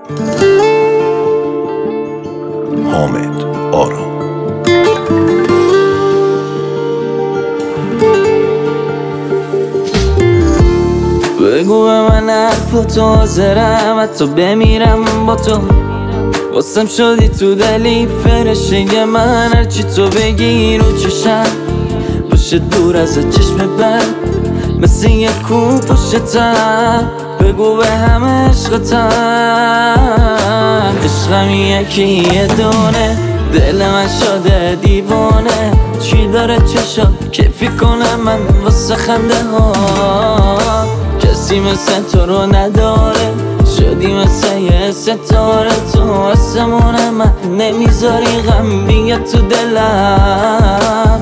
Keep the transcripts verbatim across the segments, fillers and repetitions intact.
حامد آرام. بگو به من حرف تو حاضرم حتی بمیرم با تو. واسم شدی تو دلی فرشته من، هرچی تو بگی رو چشم باشه دور از چشم بد، مثل یه کو پشتم. بگو به همه عشقتم، عشقم یکی یه دونه، دل من شده دیوانه. چی داره چشا کیفی کنم من واسه خنده ها، کسی مثل تو رو نداره. شدی مثل یه ستاره تو آسمون من، نمیذاری غم بیاد تو دلم.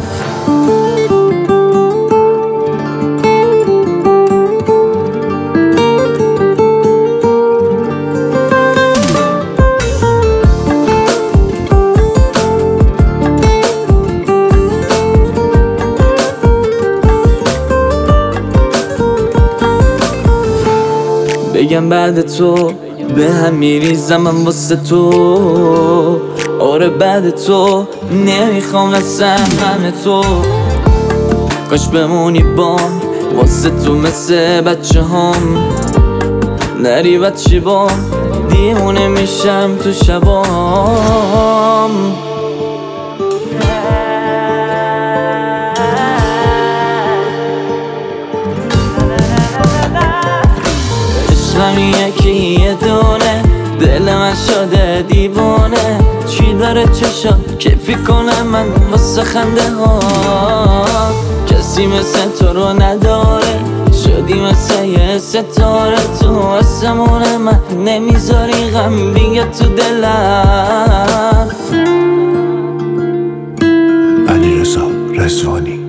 بگم بعد تو به هم میریزم من واسه تو. آره بعد تو نمیخوام واسه همه تو. کاش بمونی با واسه تو مثل بچه هم، نری بچه با دیمونه میشم تو شبام. عشقم یکی یه دونه، دل من شده دیوانه. چی داره چشا کیفی کنم من واسه خنده ها، کسی مثل تو رو نداره. شدی مثل یه ستاره تو آسمون من، نمیذاری غم بیاد تو دلم. علیرضا رضوانی.